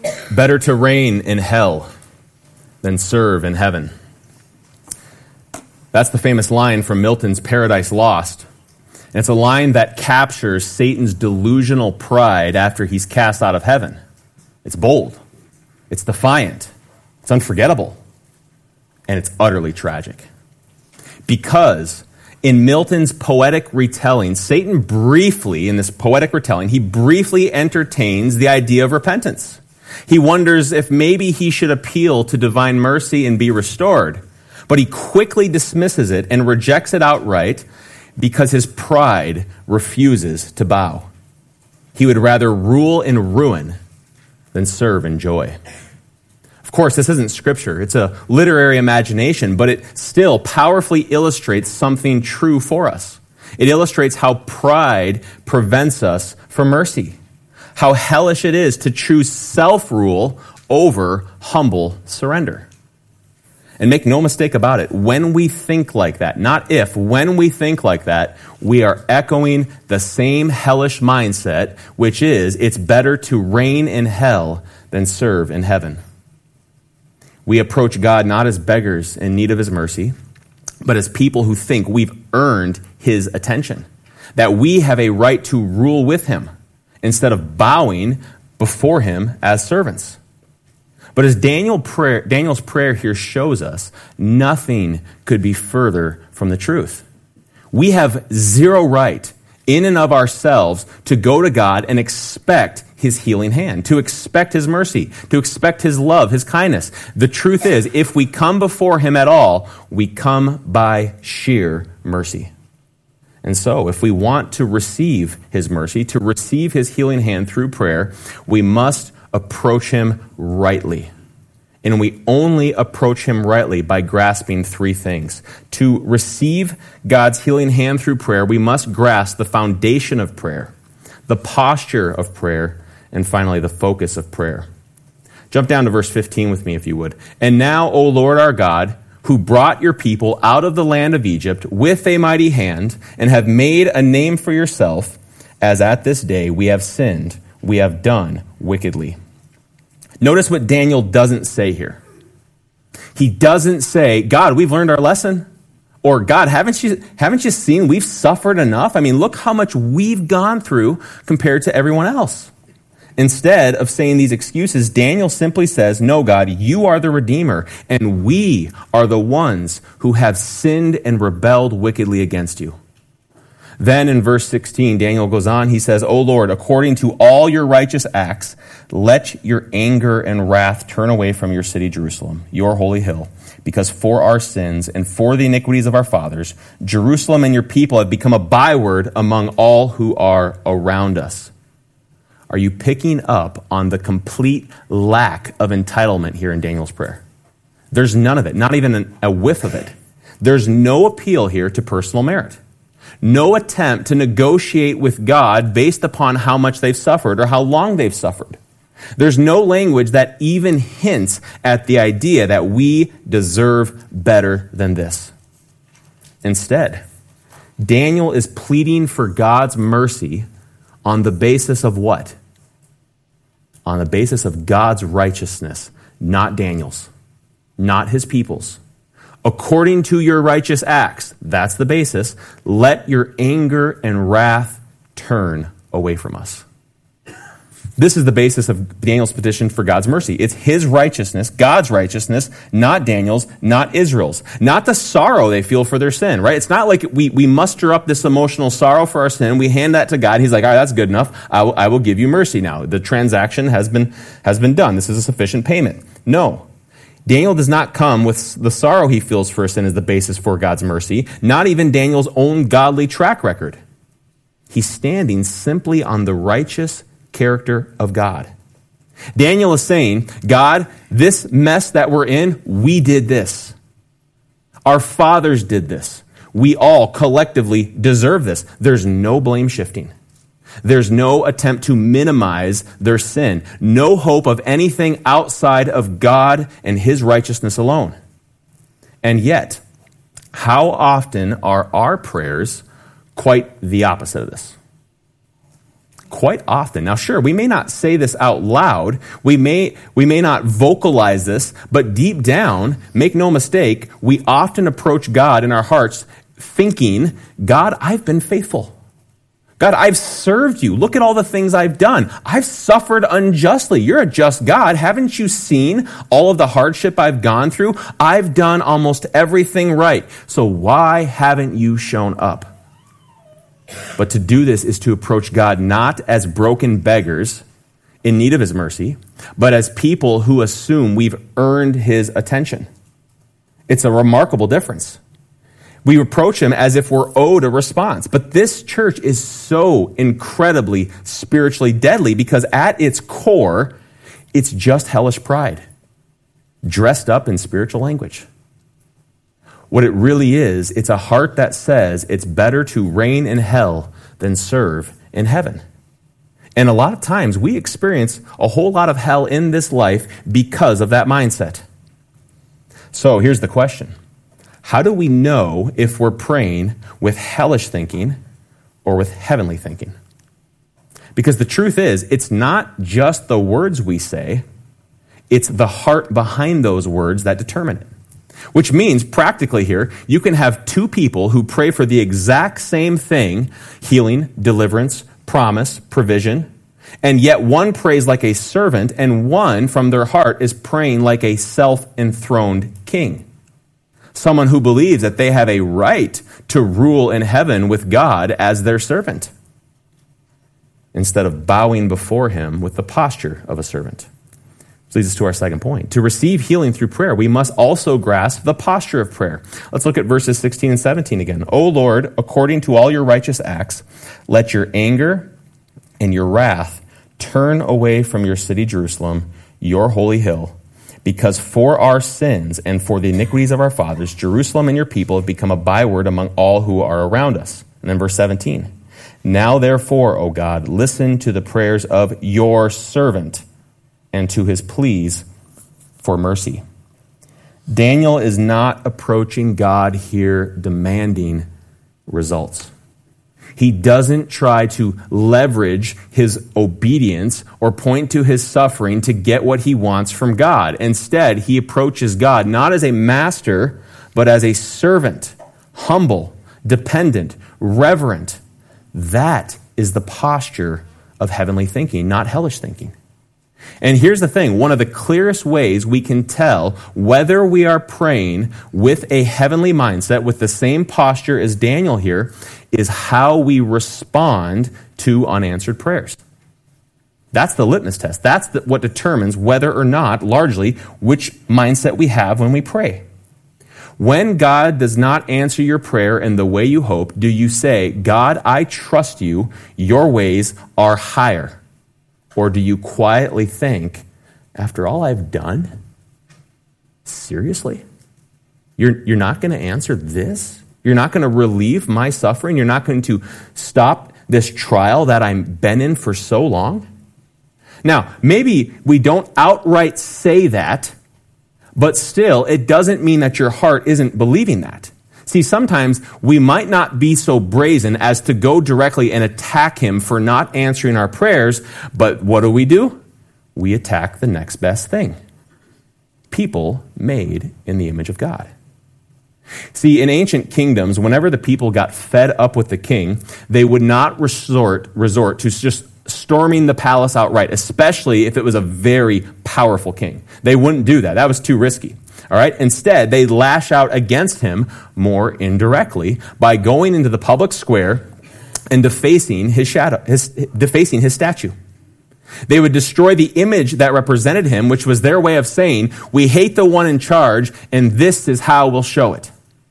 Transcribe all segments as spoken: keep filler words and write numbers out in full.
Better to reign in hell than serve in heaven. That's the famous line from Milton's Paradise Lost. And it's a line that captures Satan's delusional pride after he's cast out of heaven. It's bold. It's defiant. It's unforgettable. And it's utterly tragic. Because in Milton's poetic retelling, Satan briefly, in this poetic retelling, he briefly entertains the idea of repentance. He wonders if maybe he should appeal to divine mercy and be restored. But he quickly dismisses it and rejects it outright because his pride refuses to bow. He would rather rule in ruin than serve in joy. Of course, this isn't scripture. It's a literary imagination, but it still powerfully illustrates something true for us. It illustrates how pride prevents us from mercy, how hellish it is to choose self-rule over humble surrender. And make no mistake about it, when we think like that, not if, when we think like that, we are echoing the same hellish mindset, which is it's better to reign in hell than serve in heaven. We approach God not as beggars in need of his mercy, but as people who think we've earned his attention, that we have a right to rule with him instead of bowing before him as servants. But as Daniel prayer, Daniel's prayer here shows us, nothing could be further from the truth. We have zero right in and of ourselves to go to God and expect his healing hand, to expect his mercy, to expect his love, his kindness. The truth is, if we come before him at all, we come by sheer mercy. And so, if we want to receive his mercy, to receive his healing hand through prayer, we must approach him rightly. And we only approach him rightly by grasping three things. To receive God's healing hand through prayer, we must grasp the foundation of prayer, the posture of prayer, and finally the focus of prayer. Jump down to verse fifteen with me, if you would. And now, O Lord our God, who brought your people out of the land of Egypt with a mighty hand, and have made a name for yourself, as at this day we have sinned, we have done wickedly. Notice what Daniel doesn't say here. He doesn't say, God, we've learned our lesson. Or, God, haven't you, haven't you seen we've suffered enough? I mean, look how much we've gone through compared to everyone else. Instead of saying these excuses, Daniel simply says, no, God, you are the Redeemer, and we are the ones who have sinned and rebelled wickedly against you. Then in verse sixteen, Daniel goes on, he says, O Lord, according to all your righteous acts, let your anger and wrath turn away from your city, Jerusalem, your holy hill, because for our sins and for the iniquities of our fathers, Jerusalem and your people have become a byword among all who are around us. Are you picking up on the complete lack of entitlement here in Daniel's prayer? There's none of it, not even a whiff of it. There's no appeal here to personal merit. No attempt to negotiate with God based upon how much they've suffered or how long they've suffered. There's no language that even hints at the idea that we deserve better than this. Instead, Daniel is pleading for God's mercy on the basis of what? On the basis of God's righteousness, not Daniel's, not his people's. According to your righteous acts, that's the basis, let your anger and wrath turn away from us. This is the basis of Daniel's petition for God's mercy. It's his righteousness, God's righteousness, not Daniel's, not Israel's. Not the sorrow they feel for their sin, right? It's not like we, we muster up this emotional sorrow for our sin. We hand that to God. He's like, all right, that's good enough. I will, I will give you mercy now. The transaction has been, has been done. This is a sufficient payment. No. Daniel does not come with the sorrow he feels for sin as the basis for God's mercy, not even Daniel's own godly track record. He's standing simply on the righteous character of God. Daniel is saying, God, this mess that we're in, we did this. Our fathers did this. We all collectively deserve this. There's no blame shifting. There's no attempt to minimize their sin. No hope of anything outside of God and his righteousness alone. And yet, how often are our prayers quite the opposite of this? quite often. Now, sure, we may not say this out loud. We may, we may not vocalize this, but deep down, make no mistake, we often approach God in our hearts thinking, God, I've been faithful. God, I've served you. Look at all the things I've done. I've suffered unjustly. You're a just God. Haven't you seen all of the hardship I've gone through? I've done almost everything right. So why haven't you shown up? But to do this is to approach God not as broken beggars in need of his mercy, but as people who assume we've earned his attention. It's a remarkable difference. We approach him as if we're owed a response. But this church is so incredibly spiritually deadly because at its core, it's just hellish pride, dressed up in spiritual language. What it really is, it's a heart that says it's better to reign in hell than serve in heaven. And a lot of times we experience a whole lot of hell in this life because of that mindset. So here's the question. How do we know if we're praying with hellish thinking or with heavenly thinking? Because the truth is, it's not just the words we say, it's the heart behind those words that determine it. Which means, practically here, you can have two people who pray for the exact same thing, healing, deliverance, promise, provision, and yet one prays like a servant and one from their heart is praying like a self-enthroned king. Someone who believes that they have a right to rule in heaven with God as their servant, instead of bowing before him with the posture of a servant. This leads us to our second point. To receive healing through prayer, we must also grasp the posture of prayer. Let's look at verses sixteen and seventeen again. O Lord, according to all your righteous acts, let your anger and your wrath turn away from your city Jerusalem, your holy hill. Because for our sins and for the iniquities of our fathers, Jerusalem and your people have become a byword among all who are around us. And then verse seventeen. Now therefore, O God, listen to the prayers of your servant and to his pleas for mercy. Daniel is not approaching God here demanding results. He doesn't try to leverage his obedience or point to his suffering to get what he wants from God. Instead, he approaches God not as a master, but as a servant, humble, dependent, reverent. That is the posture of heavenly thinking, not hellish thinking. And here's the thing, one of the clearest ways we can tell whether we are praying with a heavenly mindset, with the same posture as Daniel here, is how we respond to unanswered prayers. That's the litmus test. That's the, what determines whether or not, largely, which mindset we have when we pray. When God does not answer your prayer in the way you hope, do you say, God, I trust you, your ways are higher? Or do you quietly think, after all I've done, seriously? You're, you're not going to answer this? You're not going to relieve my suffering? You're not going to stop this trial that I've been in for so long? Now, maybe we don't outright say that, but still, it doesn't mean that your heart isn't believing that. See, sometimes we might not be so brazen as to go directly and attack him for not answering our prayers, but what do we do? We attack the next best thing. People made in the image of God. See, in ancient kingdoms, whenever the people got fed up with the king, they would not resort, resort to just storming the palace outright, especially if it was a very powerful king. They wouldn't do that. That was too risky. All right. Instead, they lash out against him more indirectly by going into the public square and defacing his shadow, his, defacing his statue. They would destroy the image that represented him, which was their way of saying, we hate the one in charge, and this is how we'll show it.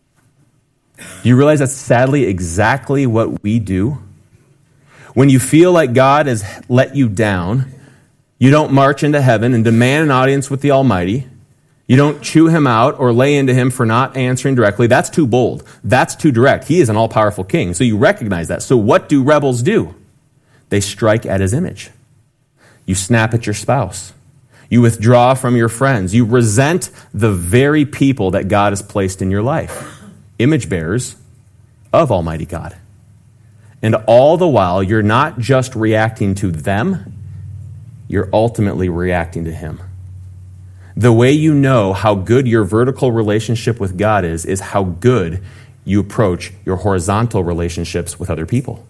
Do you realize that's sadly exactly what we do? When you feel like God has let you down, you don't march into heaven and demand an audience with the Almighty. You don't chew him out or lay into him for not answering directly. That's too bold. That's too direct. He is an all-powerful king. So you recognize that. So what do rebels do? They strike at his image. You snap at your spouse. You withdraw from your friends. You resent the very people that God has placed in your life. Image bearers of Almighty God. And all the while, you're not just reacting to them, you're ultimately reacting to him. The way you know how good your vertical relationship with God is, is how good you approach your horizontal relationships with other people.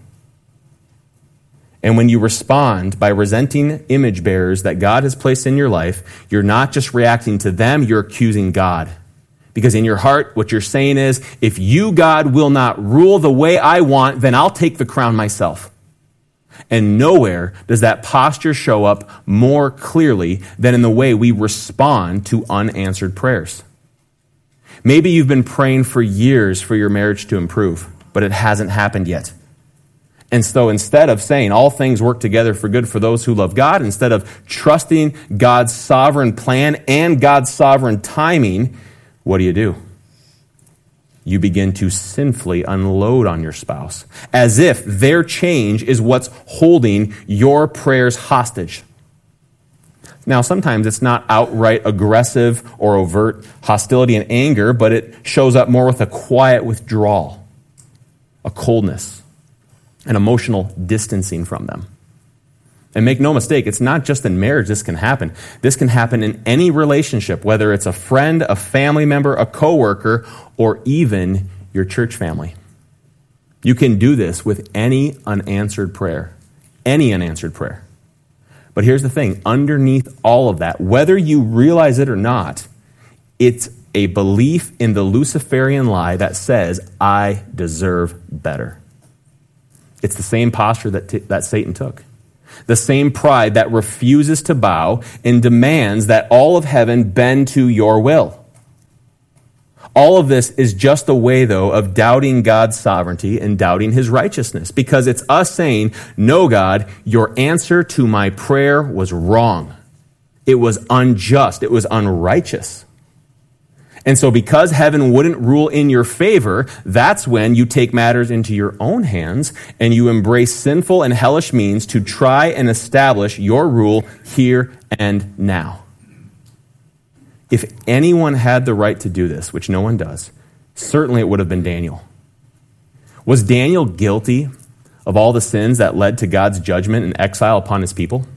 And when you respond by resenting image bearers that God has placed in your life, you're not just reacting to them, you're accusing God. Because in your heart, what you're saying is, if you, God, will not rule the way I want, then I'll take the crown myself. And nowhere does that posture show up more clearly than in the way we respond to unanswered prayers. Maybe you've been praying for years for your marriage to improve, but it hasn't happened yet. And so instead of saying all things work together for good for those who love God, instead of trusting God's sovereign plan and God's sovereign timing, what do you do? You begin to sinfully unload on your spouse, as if their change is what's holding your prayers hostage. Now, sometimes it's not outright aggressive or overt hostility and anger, but it shows up more with a quiet withdrawal, a coldness, an emotional distancing from them. And make no mistake, it's not just in marriage this can happen. This can happen in any relationship, whether it's a friend, a family member, a coworker, or even your church family. You can do this with any unanswered prayer. Any unanswered prayer. But here's the thing, underneath all of that, whether you realize it or not, it's a belief in the Luciferian lie that says, I deserve better. It's the same posture that, t- that Satan took. The same pride that refuses to bow and demands that all of heaven bend to your will. All of this is just a way, though, of doubting God's sovereignty and doubting his righteousness, because it's us saying, no, God, your answer to my prayer was wrong. It was unjust. It was unrighteous. And so because heaven wouldn't rule in your favor, that's when you take matters into your own hands and you embrace sinful and hellish means to try and establish your rule here and now. If anyone had the right to do this, which no one does, certainly it would have been Daniel. Was Daniel guilty of all the sins that led to God's judgment and exile upon his people?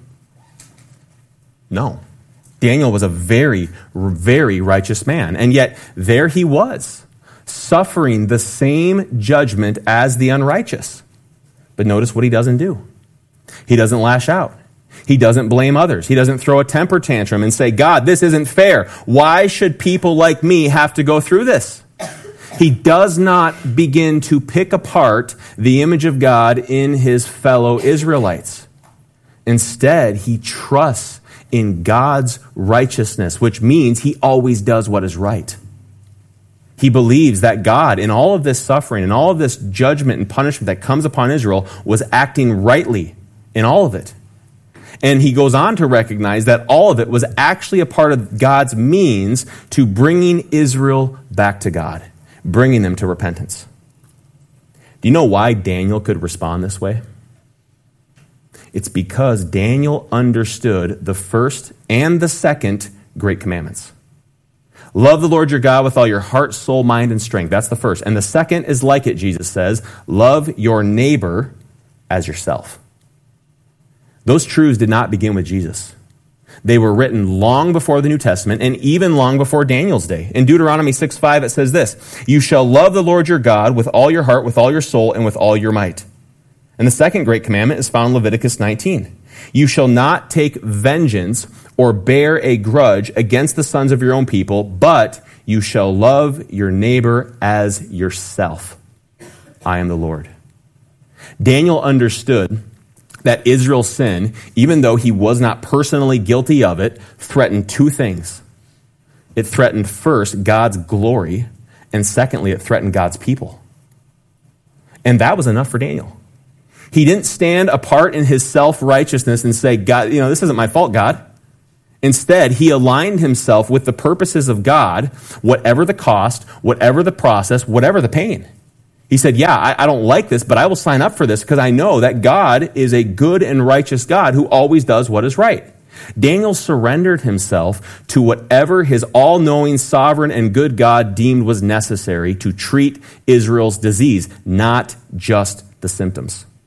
No. Daniel was a very, very righteous man, and yet there he was, suffering the same judgment as the unrighteous. But notice what he doesn't do. He doesn't lash out. He doesn't blame others. He doesn't throw a temper tantrum and say, God, this isn't fair. Why should people like me have to go through this? He does not begin to pick apart the image of God in his fellow Israelites. Instead, he trusts in God's righteousness, which means he always does what is right. He believes that God, in all of this suffering and all of this judgment and punishment that comes upon Israel, was acting rightly in all of it. And he goes on to recognize that all of it was actually a part of God's means to bringing Israel back to God, bringing them to repentance. Do you know why Daniel could respond this way? It's because Daniel understood the first and the second great commandments. Love the Lord your God with all your heart, soul, mind, and strength. That's the first. And the second is like it, Jesus says, love your neighbor as yourself. Those truths did not begin with Jesus. They were written long before the New Testament and even long before Daniel's day. In Deuteronomy six five, it says this, you shall love the Lord your God with all your heart, with all your soul, and with all your might. And the second great commandment is found in Leviticus nineteen. You shall not take vengeance or bear a grudge against the sons of your own people, but you shall love your neighbor as yourself. I am the Lord. Daniel understood that Israel's sin, even though he was not personally guilty of it, threatened two things. It threatened first God's glory, and secondly, it threatened God's people. And that was enough for Daniel. He didn't stand apart in his self-righteousness and say, God, you know, this isn't my fault, God. Instead, he aligned himself with the purposes of God, whatever the cost, whatever the process, whatever the pain. He said, yeah, I, I don't like this, but I will sign up for this because I know that God is a good and righteous God who always does what is right. Daniel surrendered himself to whatever his all-knowing, sovereign, and good God deemed was necessary to treat Israel's disease, not just the symptoms.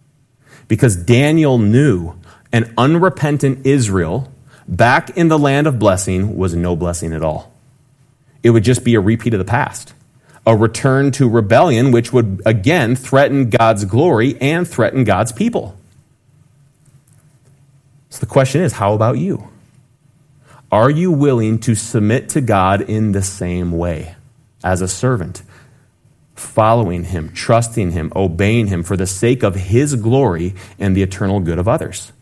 Because Daniel knew an unrepentant Israel back in the land of blessing was no blessing at all. It would just be a repeat of the past, a return to rebellion, which would again threaten God's glory and threaten God's people. So the question is, how about you? Are you willing to submit to God in the same way as a servant, following him, trusting him, obeying him for the sake of his glory and the eternal good of others?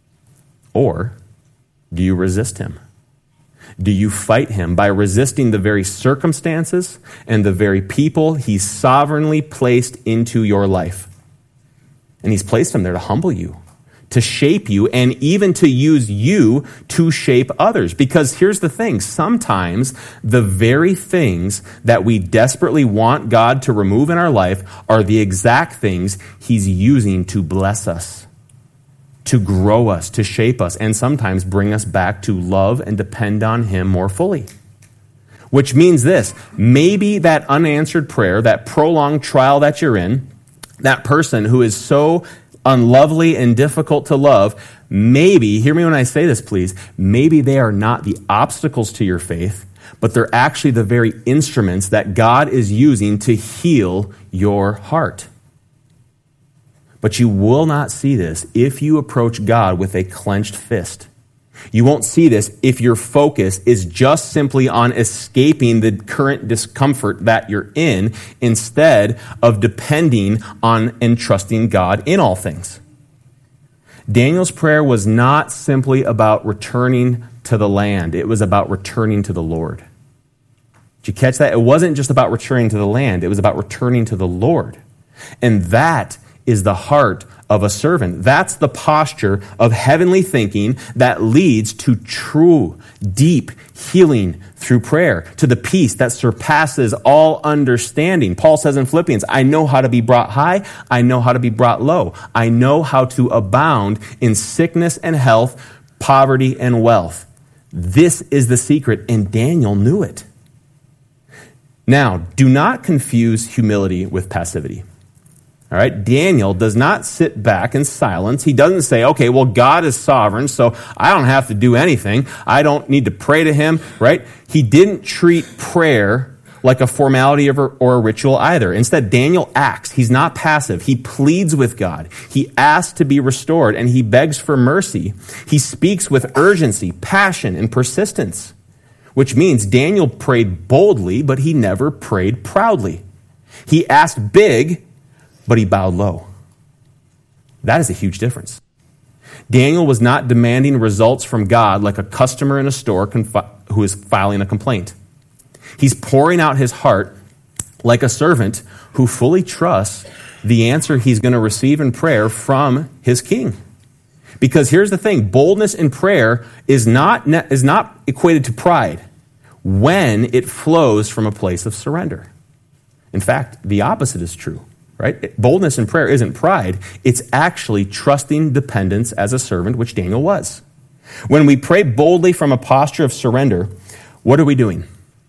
Or do you resist him? Do you fight him by resisting the very circumstances and the very people he's sovereignly placed into your life? And he's placed them there to humble you, to shape you, and even to use you to shape others. Because here's the thing, sometimes the very things that we desperately want God to remove in our life are the exact things he's using to bless us, to grow us, to shape us, and sometimes bring us back to love and depend on him more fully. Which means this, maybe that unanswered prayer, that prolonged trial that you're in, that person who is so unlovely and difficult to love, maybe, hear me when I say this, please, maybe they are not the obstacles to your faith, but they're actually the very instruments that God is using to heal your heart. But you will not see this if you approach God with a clenched fist. You won't see this if your focus is just simply on escaping the current discomfort that you're in instead of depending on and trusting God in all things. Daniel's prayer was not simply about returning to the land. It was about returning to the Lord. Did you catch that? It wasn't just about returning to the land. It was about returning to the Lord. And that is the heart of a servant. That's the posture of heavenly thinking that leads to true, deep healing through prayer, to the peace that surpasses all understanding. Paul says in Philippians, I know how to be brought high. I know how to be brought low. I know how to abound in sickness and health, poverty and wealth. This is the secret, and Daniel knew it. Now, do not confuse humility with passivity. All right, Daniel does not sit back in silence. He doesn't say, okay, well, God is sovereign, so I don't have to do anything. I don't need to pray to him, right? He didn't treat prayer like a formality or a ritual either. Instead, Daniel acts. He's not passive. He pleads with God. He asks to be restored, and he begs for mercy. He speaks with urgency, passion, and persistence, which means Daniel prayed boldly, but he never prayed proudly. He asked big, but he bowed low. That is a huge difference. Daniel was not demanding results from God like a customer in a store confi- who is filing a complaint. He's pouring out his heart like a servant who fully trusts the answer he's going to receive in prayer from his king. Because here's the thing, boldness in prayer is not, is not equated to pride when it flows from a place of surrender. In fact, the opposite is true. Right? Boldness in prayer isn't pride. It's actually trusting dependence as a servant, which Daniel was. When we pray boldly from a posture of surrender, what are we doing?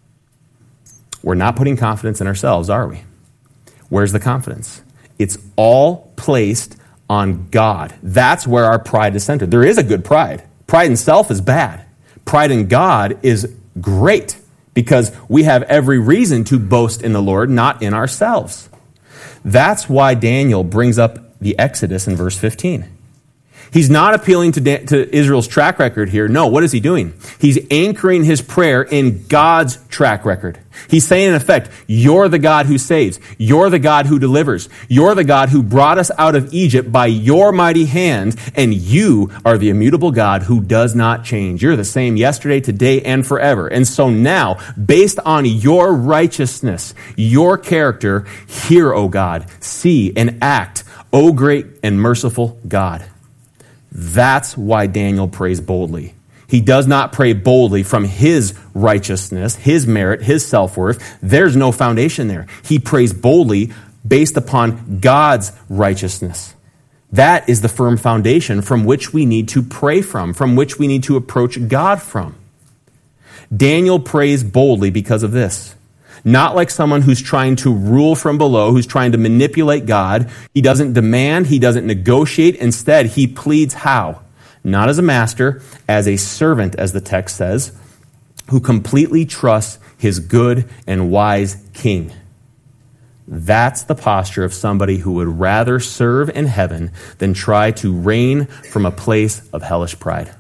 We're not putting confidence in ourselves, are we? Where's the confidence? It's all placed on God. That's where our pride is centered. There is a good pride. Pride in self is bad. Pride in God is great because we have every reason to boast in the Lord, not in ourselves. That's why Daniel brings up the Exodus in verse fifteen. He's not appealing to, Dan- to Israel's track record here. No, what is he doing? He's anchoring his prayer in God's track record. He's saying, in effect, you're the God who saves. You're the God who delivers. You're the God who brought us out of Egypt by your mighty hand, and you are the immutable God who does not change. You're the same yesterday, today, and forever. And so now, based on your righteousness, your character, hear, O God, see and act, O great and merciful God. That's why Daniel prays boldly. He does not pray boldly from his righteousness, his merit, his self-worth. There's no foundation there. He prays boldly based upon God's righteousness. That is the firm foundation from which we need to pray from, from which we need to approach God from. Daniel prays boldly because of this. not like someone who's trying to rule from below, who's trying to manipulate God. He doesn't demand, he doesn't negotiate. Instead, he pleads how? Not as a master, as a servant, as the text says, who completely trusts his good and wise king. That's the posture of somebody who would rather serve in heaven than try to reign from a place of hellish pride.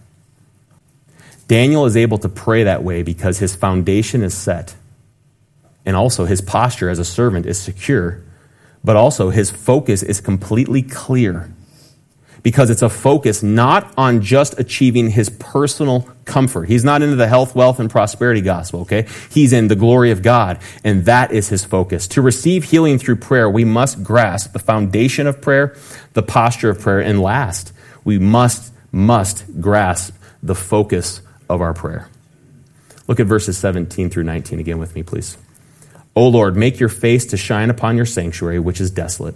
Daniel is able to pray that way because his foundation is set. And also his posture as a servant is secure, but also his focus is completely clear. Because it's a focus not on just achieving his personal comfort. He's not into the health, wealth, and prosperity gospel, okay? He's in the glory of God, and that is his focus. To receive healing through prayer, we must grasp the foundation of prayer, the posture of prayer, and last, we must, must grasp the focus of our prayer. Look at verses seventeen through nineteen again with me, please. O Lord, make your face to shine upon your sanctuary, which is desolate.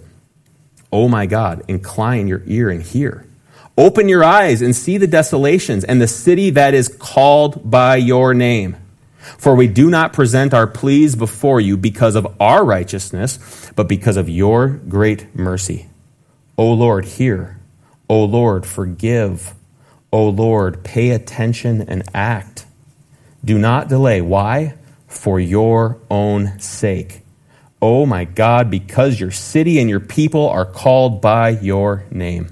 O my God, incline your ear and hear. Open your eyes and see the desolations and the city that is called by your name. For we do not present our pleas before you because of our righteousness, but because of your great mercy. O Lord, hear. O Lord, forgive. O Lord, pay attention and act. Do not delay. Why? For your own sake. Oh my God, because your city and your people are called by your name.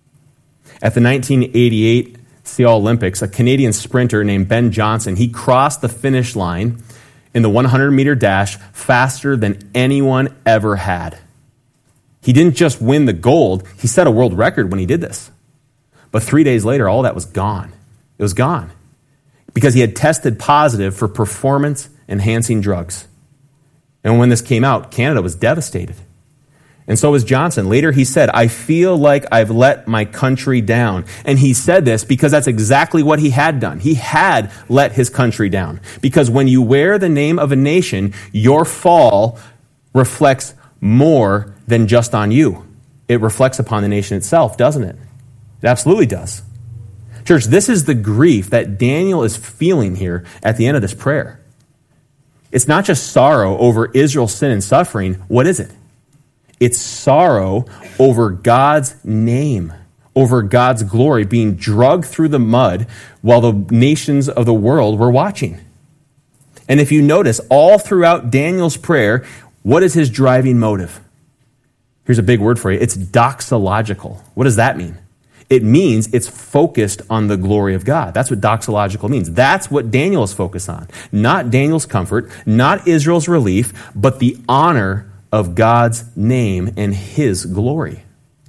At the nineteen eighty-eight Seoul Olympics, a Canadian sprinter named Ben Johnson, he crossed the finish line in the hundred meter dash faster than anyone ever had. He didn't just win the gold, he set a world record when he did this. But three days later, all that was gone. It was gone because he had tested positive for performance-enhancing drugs. And when this came out, Canada was devastated. And so was Johnson. Later he said, I feel like I've let my country down. And he said this because that's exactly what he had done. He had let his country down. Because when you wear the name of a nation, your fall reflects more than just on you. It reflects upon the nation itself, doesn't it? It absolutely does. Church, this is the grief that Daniel is feeling here at the end of this prayer. It's not just sorrow over Israel's sin and suffering. What is it? It's sorrow over God's name, over God's glory being dragged through the mud while the nations of the world were watching. And if you notice, all throughout Daniel's prayer, what is his driving motive? Here's a big word for you. It's doxological. What does that mean? It means it's focused on the glory of God. That's what doxological means. That's what Daniel is focused on. Not Daniel's comfort, not Israel's relief, but the honor of God's name and his glory.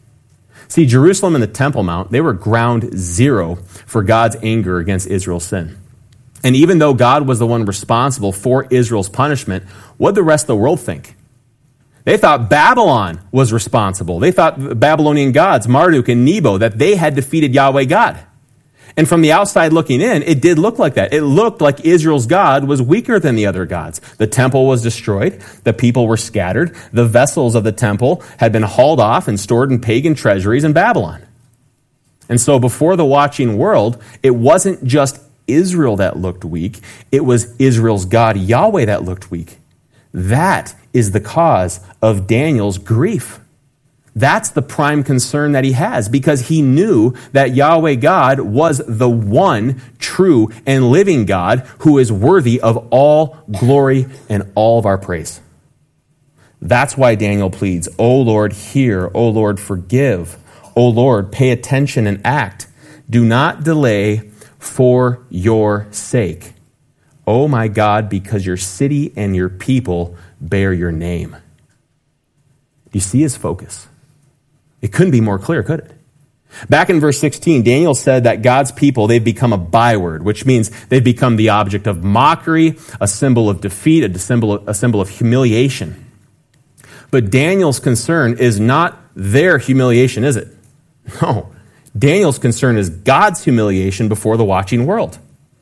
See, Jerusalem and the Temple Mount, they were ground zero for God's anger against Israel's sin. And even though God was the one responsible for Israel's punishment, what did the rest of the world think? They thought Babylon was responsible. They thought Babylonian gods, Marduk and Nebo, that they had defeated Yahweh God. And from the outside looking in, it did look like that. It looked like Israel's God was weaker than the other gods. The temple was destroyed. The people were scattered. The vessels of the temple had been hauled off and stored in pagan treasuries in Babylon. And so before the watching world, it wasn't just Israel that looked weak. It was Israel's God, Yahweh, that looked weak. That is the cause of Daniel's grief. That's the prime concern that he has because he knew that Yahweh God was the one true and living God who is worthy of all glory and all of our praise. That's why Daniel pleads, O Lord, hear. O Lord, forgive. O Lord, pay attention and act. Do not delay for your sake. O my God, because your city and your people bear your name. Do you see his focus? It couldn't be more clear, could it? Back in verse sixteen, Daniel said that God's people, they've become a byword, which means they've become the object of mockery, a symbol of defeat, a symbol of, a symbol of humiliation. But Daniel's concern is not their humiliation, is it? No. Daniel's concern is God's humiliation before the watching world.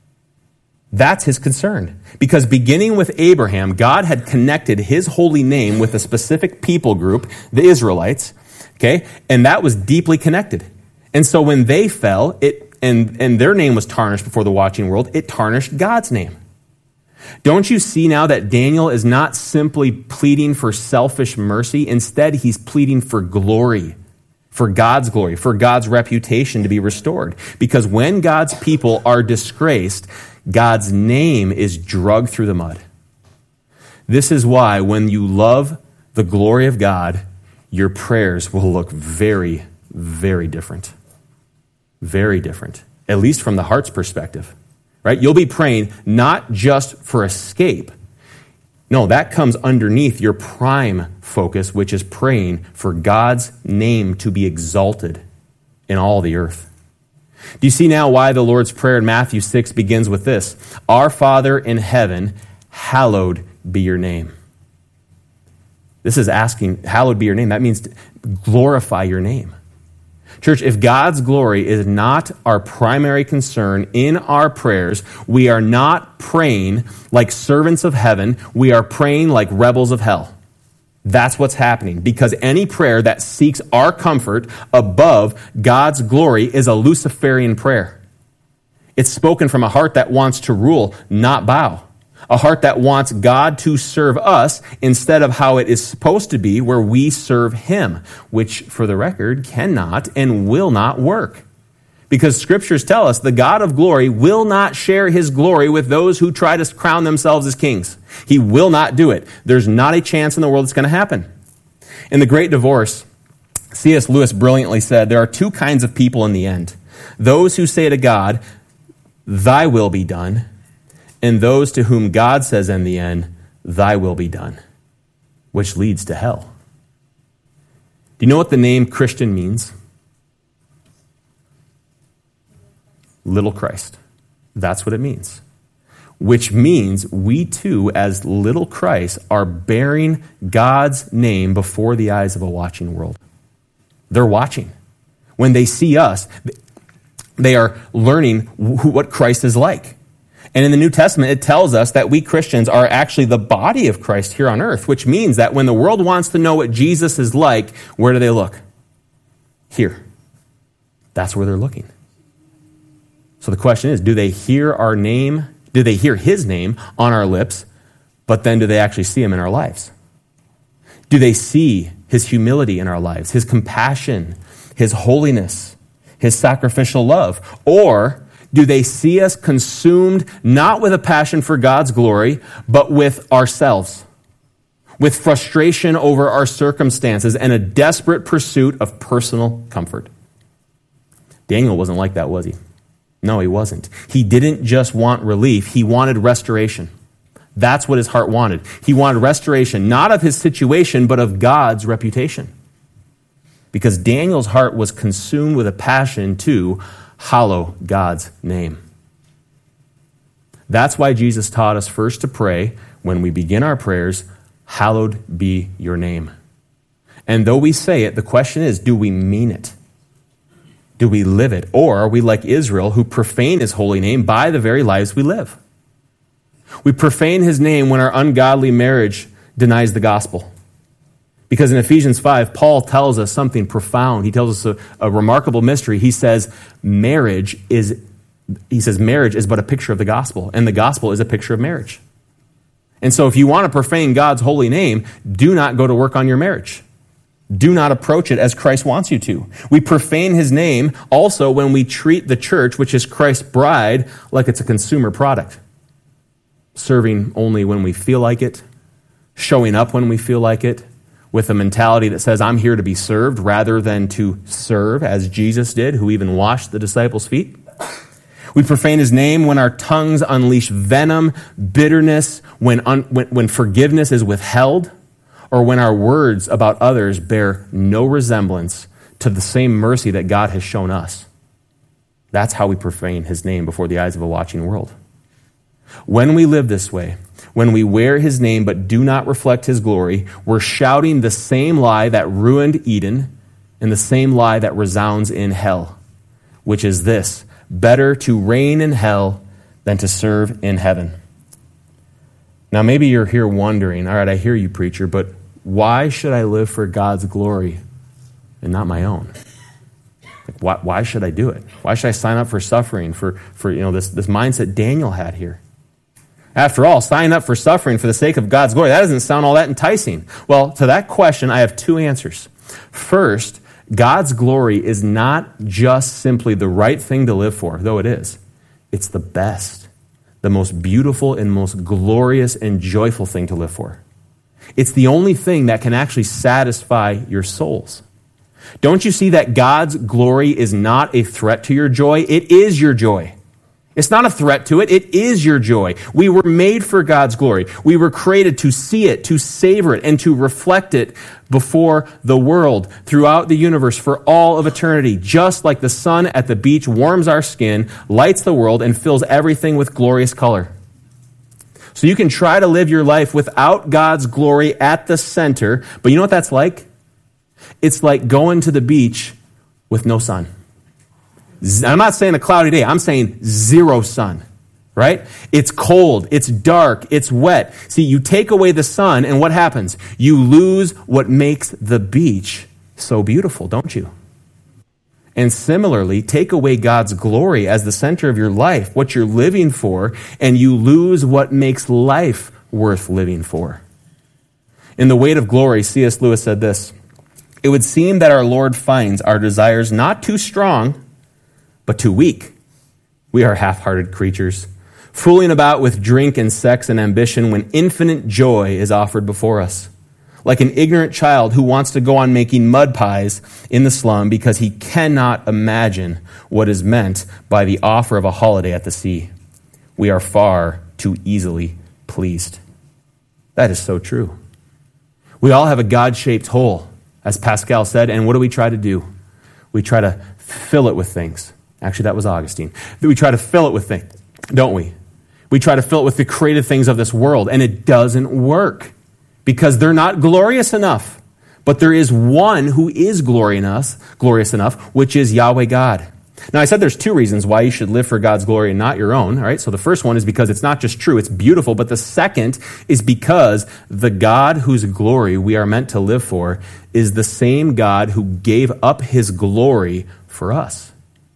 That's his concern. Because beginning with Abraham, God had connected his holy name with a specific people group, the Israelites, okay? And that was deeply connected. And so when they fell, it and, and their name was tarnished before the watching world, it tarnished God's name. Don't you see now that Daniel is not simply pleading for selfish mercy? Instead, he's pleading for glory, for God's glory, for God's reputation to be restored. Because when God's people are disgraced, God's name is dragged through the mud. This is why when you love the glory of God, your prayers will look very, very different. Very different, at least from the heart's perspective. Right? You'll be praying not just for escape. No, that comes underneath your prime focus, which is praying for God's name to be exalted in all the earth. Do you see now why the Lord's Prayer in Matthew six begins with this? Our Father in heaven, hallowed be your name. This is asking, hallowed be your name. That means to glorify your name. Church, if God's glory is not our primary concern in our prayers, we are not praying like servants of heaven. We are praying like rebels of hell. That's what's happening. Because any prayer that seeks our comfort above God's glory is a Luciferian prayer. It's spoken from a heart that wants to rule, not bow. A heart that wants God to serve us instead of how it is supposed to be, where we serve him, which, for the record, cannot and will not work. Because scriptures tell us the God of glory will not share his glory with those who try to crown themselves as kings. He will not do it. There's not a chance in the world it's going to happen. In The Great Divorce, C S Lewis brilliantly said, there are two kinds of people in the end. Those who say to God, thy will be done, and those to whom God says in the end, thy will be done, which leads to hell. Do you know what the name Christian means? Little Christ. That's what it means. Which means we too, as little Christ, are bearing God's name before the eyes of a watching world. They're watching. When they see us, they are learning what Christ is like. And in the New Testament, it tells us that we Christians are actually the body of Christ here on earth, which means that when the world wants to know what Jesus is like, where do they look? Here. That's where they're looking. So the question is, do they hear our name? Do they hear his name on our lips, but then do they actually see him in our lives? Do they see his humility in our lives, his compassion, his holiness, his sacrificial love? Or do they see us consumed not with a passion for God's glory, but with ourselves, with frustration over our circumstances and a desperate pursuit of personal comfort? Daniel wasn't like that, was he? No, he wasn't. He didn't just want relief. He wanted restoration. That's what his heart wanted. He wanted restoration, not of his situation, but of God's reputation. Because Daniel's heart was consumed with a passion to hallow God's name. That's why Jesus taught us first to pray, when we begin our prayers, hallowed be your name. And though we say it, the question is, do we mean it? Do we live it? Or are we like Israel, who profane his holy name by the very lives we live? We profane his name when our ungodly marriage denies the gospel. Because in Ephesians five, Paul tells us something profound. He tells us a, a remarkable mystery. He says marriage is, he says marriage is but a picture of the gospel, and the gospel is a picture of marriage. And so if you want to profane God's holy name, do not go to work on your marriage. Do not approach it as Christ wants you to. We profane his name also when we treat the church, which is Christ's bride, like it's a consumer product. Serving only when we feel like it, showing up when we feel like it, with a mentality that says, I'm here to be served rather than to serve, as Jesus did, who even washed the disciples' feet. We profane his name when our tongues unleash venom, bitterness, when, un, when, when forgiveness is withheld, or when our words about others bear no resemblance to the same mercy that God has shown us. That's how we profane his name before the eyes of a watching world. When we live this way, when we wear his name but do not reflect his glory, we're shouting the same lie that ruined Eden and the same lie that resounds in hell, which is this: better to reign in hell than to serve in heaven. Now, maybe you're here wondering, all right, I hear you, preacher, but why should I live for God's glory and not my own? Like, why, why should I do it? Why should I sign up for suffering, for, for you know this, this mindset Daniel had here? After all, sign up for suffering for the sake of God's glory. That doesn't sound all that enticing. Well, to that question, I have two answers. First, God's glory is not just simply the right thing to live for, though it is. It's the best, the most beautiful and most glorious and joyful thing to live for. It's the only thing that can actually satisfy your souls. Don't you see that God's glory is not a threat to your joy? It is your joy. It's not a threat to it. It is your joy. We were made for God's glory. We were created to see it, to savor it, and to reflect it before the world, throughout the universe, for all of eternity. Just like the sun at the beach warms our skin, lights the world, and fills everything with glorious color. So you can try to live your life without God's glory at the center, but you know what that's like? It's like going to the beach with no sun. I'm not saying a cloudy day. I'm saying zero sun, right? It's cold. It's dark. It's wet. See, you take away the sun, and what happens? You lose what makes the beach so beautiful, don't you? And similarly, take away God's glory as the center of your life, what you're living for, and you lose what makes life worth living for. In The Weight of Glory, C S Lewis said this: "It would seem that our Lord finds our desires not too strong, but too weak. We are half-hearted creatures, fooling about with drink and sex and ambition when infinite joy is offered before us. Like an ignorant child who wants to go on making mud pies in the slum because he cannot imagine what is meant by the offer of a holiday at the sea. We are far too easily pleased." That is so true. We all have a God-shaped hole, as Pascal said, and what do we try to do? We try to fill it with things. Actually, that was Augustine. We try to fill it with things, don't we? We try to fill it with the creative things of this world, and it doesn't work because they're not glorious enough. But there is one who is glorious, glorious enough, which is Yahweh God. Now, I said there's two reasons why you should live for God's glory and not your own. All right, so the first one is because it's not just true, it's beautiful. But the second is because the God whose glory we are meant to live for is the same God who gave up his glory for us.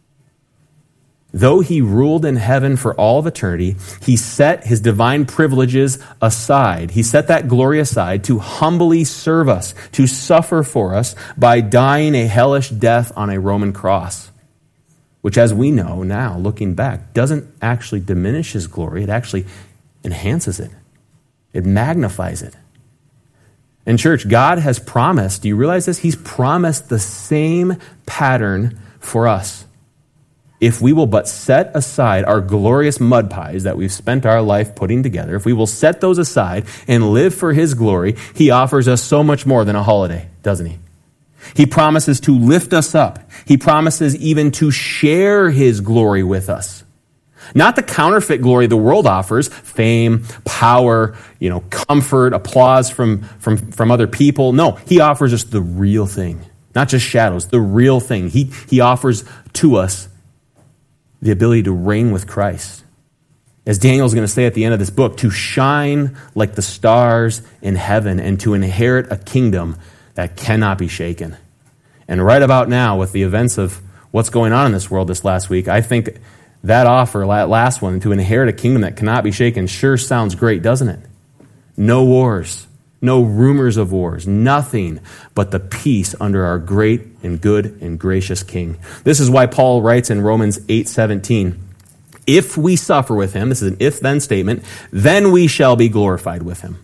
Though he ruled in heaven for all of eternity, he set his divine privileges aside. He set that glory aside to humbly serve us, to suffer for us by dying a hellish death on a Roman cross, which, as we know now, looking back, doesn't actually diminish his glory. It actually enhances it. It magnifies it. In church, God has promised, do you realize this? He's promised the same pattern for us. If we will but set aside our glorious mud pies that we've spent our life putting together, if we will set those aside and live for his glory, he offers us so much more than a holiday, doesn't he? He promises to lift us up. He promises even to share his glory with us. Not the counterfeit glory the world offers, fame, power, you know, comfort, applause from, from, from other people. No, he offers us the real thing, not just shadows, the real thing. He, he offers to us the ability to reign with Christ. As Daniel's going to say at the end of this book, to shine like the stars in heaven and to inherit a kingdom that cannot be shaken. And right about now, with the events of what's going on in this world this last week, I think that offer, that last one, to inherit a kingdom that cannot be shaken, sure sounds great, doesn't it? No wars, no rumors of wars, nothing but the peace under our great and good and gracious King. This is why Paul writes in Romans eight seventeen, if we suffer with him, this is an if-then statement, then we shall be glorified with him.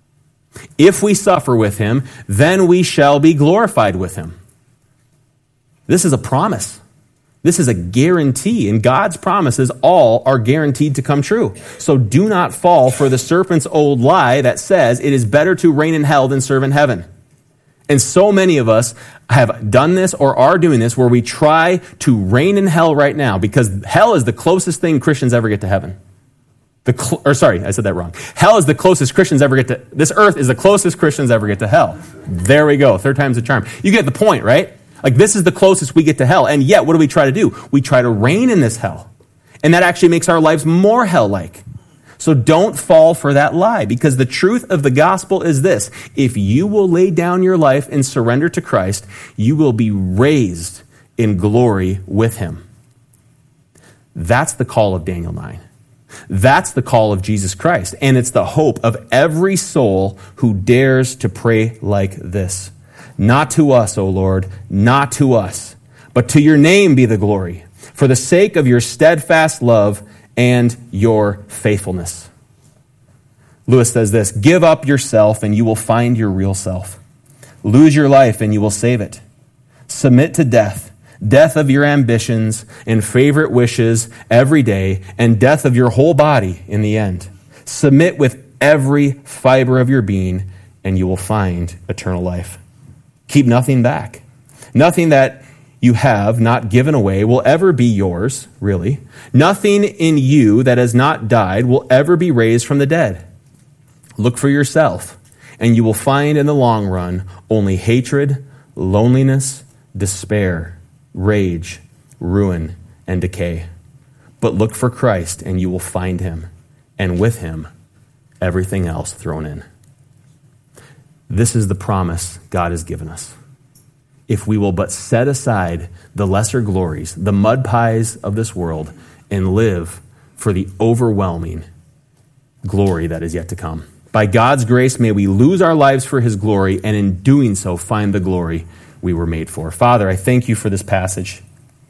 If we suffer with him, then we shall be glorified with him. This is a promise. This is a guarantee, and God's promises all are guaranteed to come true. So do not fall for the serpent's old lie that says it is better to reign in hell than serve in heaven. And so many of us have done this or are doing this where we try to reign in hell right now because hell is the closest thing Christians ever get to heaven. The cl- or sorry, I said that wrong. Hell is the closest Christians ever get to, this earth is the closest Christians ever get to hell. There we go, third time's the charm. You get the point, right? Like, this is the closest we get to hell. And yet, what do we try to do? We try to reign in this hell. And that actually makes our lives more hell-like. So don't fall for that lie, because the truth of the gospel is this. If you will lay down your life and surrender to Christ, you will be raised in glory with him. That's the call of Daniel nine. That's the call of Jesus Christ, and it's the hope of every soul who dares to pray like this. Not to us, O Lord, not to us, but to your name be the glory, for the sake of your steadfast love and your faithfulness. Lewis says this, give up yourself and you will find your real self. Lose your life and you will save it. Submit to death, death of your ambitions and favorite wishes every day, and death of your whole body in the end. Submit with every fiber of your being and you will find eternal life. Keep nothing back. Nothing that you have not given away will ever be yours, really. Nothing in you that has not died will ever be raised from the dead. Look for yourself, and you will find in the long run only hatred, loneliness, despair, rage, ruin, and decay. But look for Christ, and you will find him, and with him, everything else thrown in. This is the promise God has given us. If we will but set aside the lesser glories, the mud pies of this world, and live for the overwhelming glory that is yet to come. By God's grace, may we lose our lives for his glory, and in doing so, find the glory we were made for. Father, I thank you for this passage.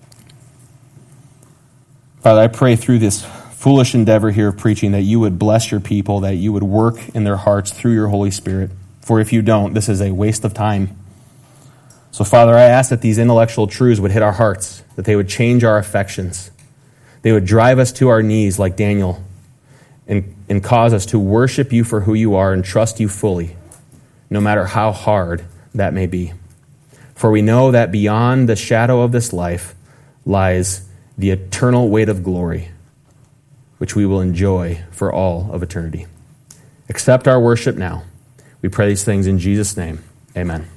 Father, I pray through this foolish endeavor here of preaching that you would bless your people, that you would work in their hearts through your Holy Spirit. For if you don't, this is a waste of time. So, Father, I ask that these intellectual truths would hit our hearts, that they would change our affections. They would drive us to our knees like Daniel, and, and cause us to worship you for who you are and trust you fully, no matter how hard that may be. For we know that beyond the shadow of this life lies the eternal weight of glory, which we will enjoy for all of eternity. Accept our worship now. We pray these things in Jesus' name. Amen.